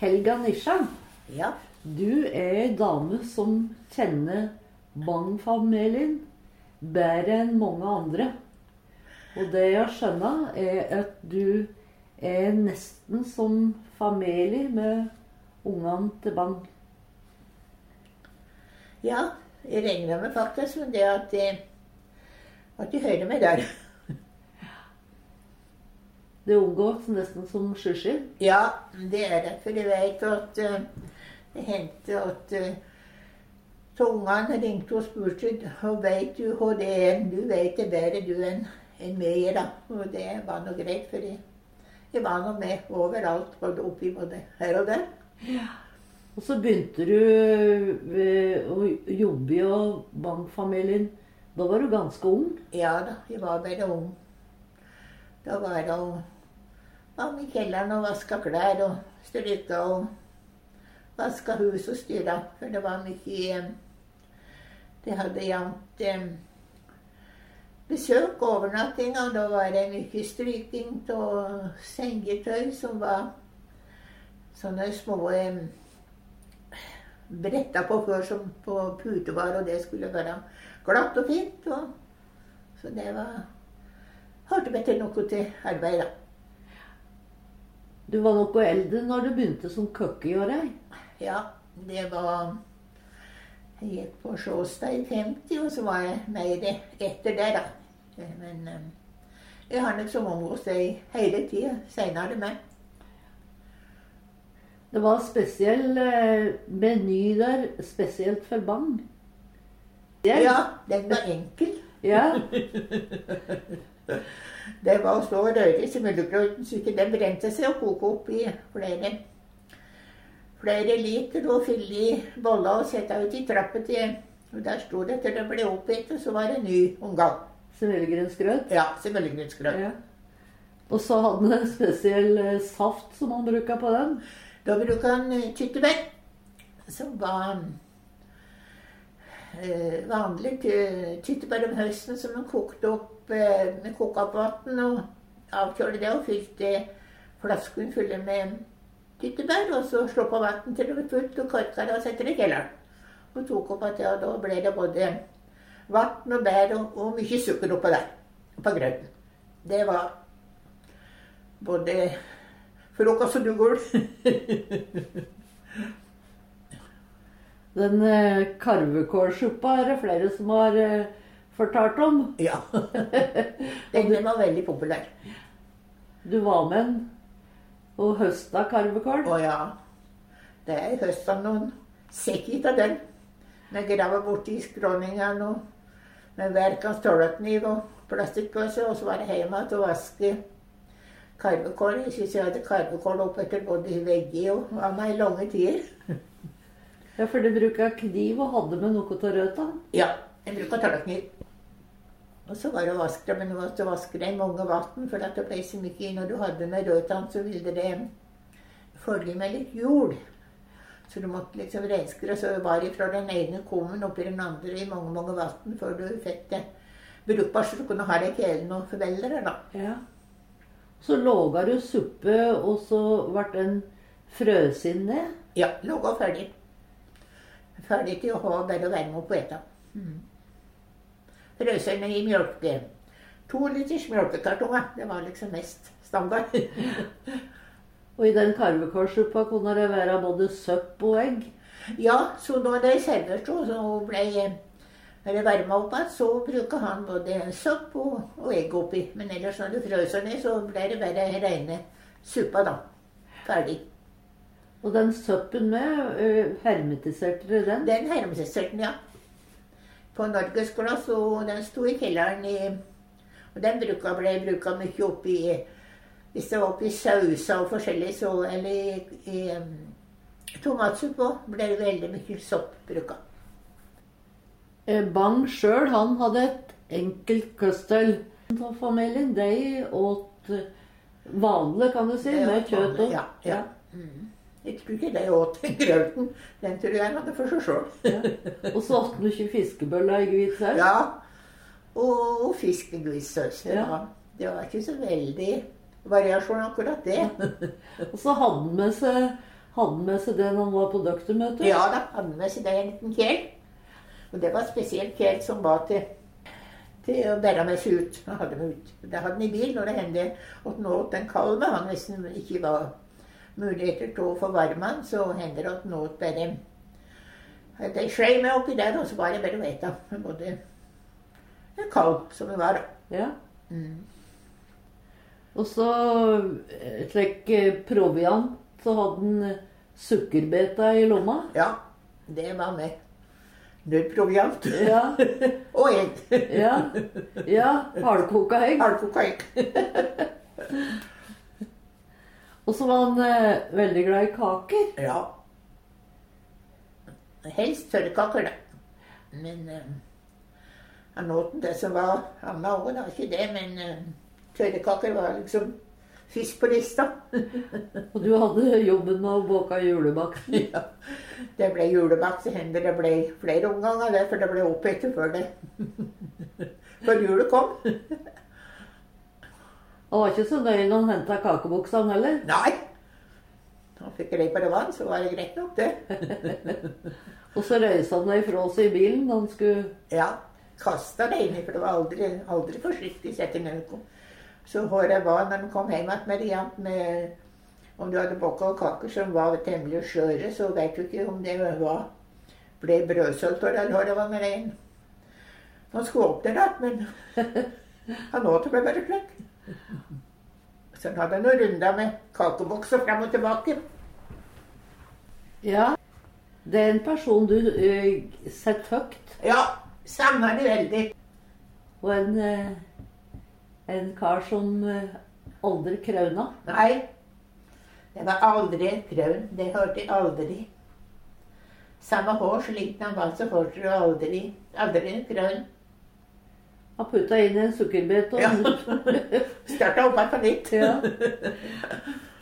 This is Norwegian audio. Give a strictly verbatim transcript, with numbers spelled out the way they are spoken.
Helga Nisja, Ja. du er en dame som kjenner Bang-familien bedre enn mange andre. Og det jeg skjønner er at du er nesten som familie med ungene til Bang. Ja, jeg regner med faktisk med det at de, at de hører meg der. Det omgås nesten som skysky. Ja, det er det. For jeg vet at uh, det hendte at uh, så ungene ringte og spurte, og vet du hva det er? Du vet det bedre du enn en meg, da. Og det var noe greit, for jeg, jeg var noe med overalt, både oppi både her og der. Ja. Og så begynte du ved å jobbe i Bang-familien. Da var du ganske ung? Ja da, jeg var bare ung. Da var det å være i kjelleren og vaske klær og stryke og vaske hus og styre. For det var mye Det hadde jevnt eh, besøk, overnatting, og da var det mye stryking og sengetøy som var sånne små eh, bretta på før som på putevar, og det skulle være glatt og fint. Og, så det var hørte meg til noe til arbeid, da. Du var noe eldre når du begynte som kokke i året? Ja, det var Jeg gikk på Sjåstad i femti, og så var jeg mer etter det, da. Men um, jeg har liksom omgått det hele tida senere med. Det var spesiell eh, meny der, spesielt for Bang. Ja, den var enkel. Ja. Det var å stå og røre i smullegrøten så ikke den brente seg og koke opp i flere, flere liter og fylle i bolla og sette ut i trappet til. Og der sto det til det ble oppgitt, og så var det ny omgang. Semmelgrønsgrøt? Ja, semmelgrønsgrøt. Ja. Og så hadde den en spesiell eh, saft som man bruker på den. Da bruker han uh, tyttebær, som var uh, vanlig tyttebær om høsten som man kokte opp uh, med kokeoppvann og avkjølte det og fylte flasken fulle med tyttebær, og så slå på vann til det var fullt og korka det og sette det i kjelleren. Og tok opp at ja, da ble det både vann og bær og, og mye sukker oppå der, på grøten. Det var både frokost og dugol. Den eh, karvekålsuppa er det flere som har eh, fortalt om. Ja, den var veldig populær. Du var med en og høsta karvekål? Å ja, det er høsta noen sekk av den. Med grava borti skråningene og med verkans tålekniv og plastikkpøse, og så var det hjemme til å vaske karvekål. Jeg synes jeg hadde karvekål opp etter både veggi og annet i lange tider. Ja, for du bruker kniv og hadde med noe til røta? Ja, jeg bruker tålekniv. Og så var det å vaske det, men det var å vaske det i mange vatten, for at det ble så mye. Når du hadde med rødtann, så ville det følge med litt jord. Så du måtte liksom renske det, så det var ifra den ene kummen oppi den andre i mange, mange vatten, før du fikk det brukbart, så du kunne ha det i kjelen og forvelde det, da. Ja. Så låga du suppe, og så ble den frøsin ned? Ja, låga ferdig. Ferdig til å ha bare å varme opp og ete. Mm. Frøsene i mjølke. To liters mjølkekartonger. Det var liksom mest standard. Og i den karvekålsuppa kunne det være både søpp og egg? Ja, så når det servert så ble når det varmet opp, så bruker han både søpp og, og egg oppi. Men ellers når du frøser ned, så ble det bare rene suppa da. Ferdig. Og den søppen med, uh, hermetiserte du den? Den hermetiserte den, ja. På Norgesglass, og den sto i kjelleren i, og den bruket ble bruket mye oppi, hvis det var oppi sausa og forskjellig, så, eller i, i um, tomatsuppe, ble det veldig mye sopp bruket. Bang selv, han hadde et enkelt kosthold. Familien, de åt vanlig, kan du si, med kjøtt og... Ja, ja. Mm. Jeg tror ikke de åt grøten. Den tror jeg hadde for seg selv. Ja. Og så åt du ikke fiskebøller i hvitsaus? Ja, og, og fisk i hvitsaus. Det, ja. det var ikke så veldig variasjon akkurat det. Og så hadde han med seg Hadde han med seg det når han var på doktormøte? Ja da, hadde han med seg det i en liten kjel. Og det var spesielt kjel som var til, til å bære med seg ut. Han hadde med ut. Det hadde han i bil når det hendte at han åt en kalv med han hvis det ikke var muligheter til å forvarme han, så hender det at han åt bare det skjei med oppi der, og så var det bare å ete. Både en kalv som det var. Ja. Mm. Og så slik proviant, så hadde han sukkerbeta i lomma. Ja, det var med. Nødproviant. Ja. Og egg. Ja, ja, halvkoka egg. Halvkoka egg. Og så var han eh, veldig glad i kaker. Ja. Helst tørrkaker, da. Men uh, han åt det som var Anna også, da, ikke det, men uh, tørrkaker var liksom fisk på lista. Og du hadde jobben med å bake julebaksten? Ja, det ble julebakt, så hender det ble flere omganger der, for det ble opphetet før det. Før julet kom. Og var ikke så nøye når han hentet kakebuksene heller? Nei. Han fikk rei på det vann, så var det greit nok det. Og så røysa han deg ifra seg i bilen da han skulle... Ja, kastet det inn, for det var aldri, aldri forsiktig sett i nødkom. Så håret var når han kom hjem med jant med, om du hadde bakket kaker som var temmelig skjøre, så vet du ikke om det var, ble brødsølt eller håret var med rein. Han skåpte det, men han åt det bare kløkk. Så han hadde noen runder med kakebokser frem og tilbake. Ja, det er en person du uh, setter høyt. Ja, savner det veldig. Og en, uh, en kar som uh, aldri krøna. Nei, det var aldri en krøn. Det hørte jeg aldri. Samme hår slik han var, så hørte du aldri, aldri en krøn. Han putta inn en sukkerbet og... Ja, startet opp på nytt. Ja.